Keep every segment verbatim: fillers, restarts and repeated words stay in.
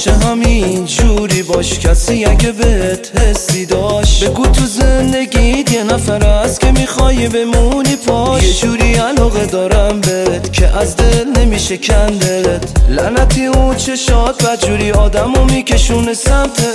همیشه همین جوری باش. کسی اگه بهت حسی داشت بگو تو زندگیت یه نفر هست که میخوای بمونی پاش. یه جوری علاقه دارم بهت که از دل نمیشه کندلت. لعنتی اون چشات بدجوری آدمو میکشونه سمتش.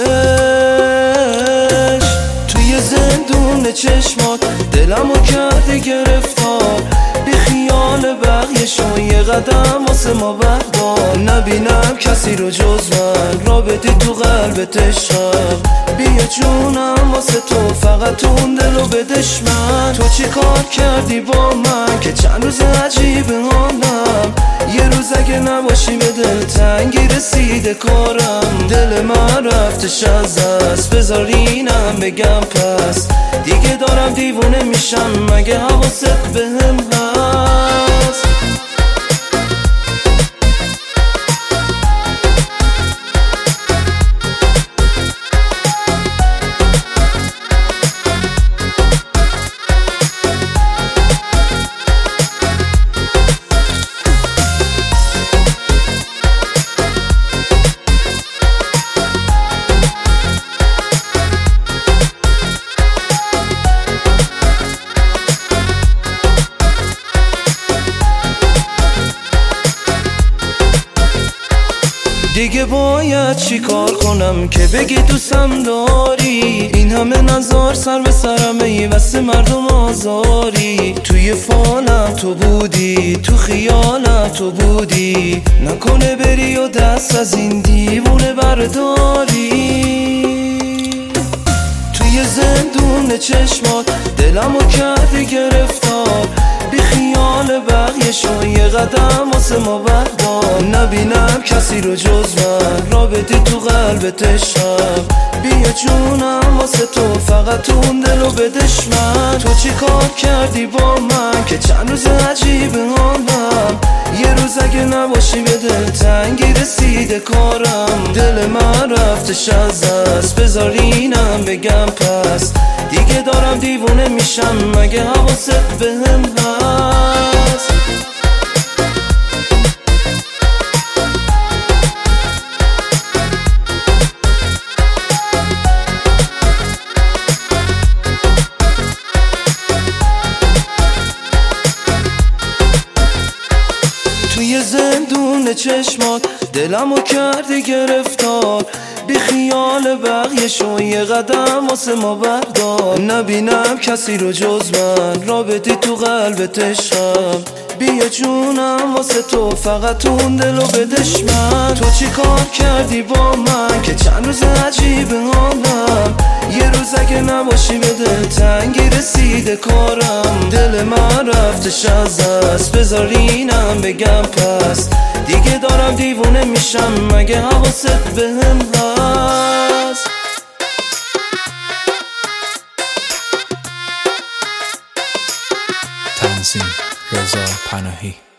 توی زندون چشمات دلمو کردی گرفتار. بی خیال بقیه شو یه قدم واسه ما بردار. نبینم کسی رو جز من، را بدی تو قلبت عشقم. بیا جونم واسه تو، فقط اون دلو بدش من. تو چی کار کردی با من که چند روز عجیب حالم. یه روز اگه نباشی به دل تنگی رسیده کارم. دل من رفتش از دست، بذار اینم بگم پس. دیگه دارم دیوونه میشم مگه حواست بهم هست؟ دیگه باید چی کار کنم که بگی دوستم داری؟ این همه نظر سر به سرمه ای واسه مردم آزاری. توی فالم تو بودی، تو خیالم تو بودی. نکنه بری و دست از این دیوونه برداری. توی زندون چشمات دلمو کردی گرفتار. بی خیال بقیه شو یه قدم واسه ما بردار. نبینم کسی رو جز من، را بدی تو قلبت عشقم. بیا جونم واسه تو، فقط اون دلو بدش من. تو چی کار کردی با من که چند روز عجیب حالم. یه روز اگه نباشی به دل تنگی رسیده کارم. دل من رفتش از دست، بذار اینم بگم پس. دیگه دارم دیوونه میشم مگه حواست بهم هست؟ توی زندون چشمات دلمو کردی گرفتار. بی خیال بقیه شو یه قدم واسه ما بردار. نبینم کسی رو جز من، را بدی تو قلبت عشقم. بیا جونم واسه تو، فقط اون دلو بدش من. تو چی کار کردی با من که چند روز عجیب حالم. یه روز اگه نباشی به دل تنگی رسیده کارم. دل من رفتش از دست، بذار اینم بگم پس. دیگه دارم دیوونه میشم مگه حواست بهم هست؟ تنظیم رضا پناهی.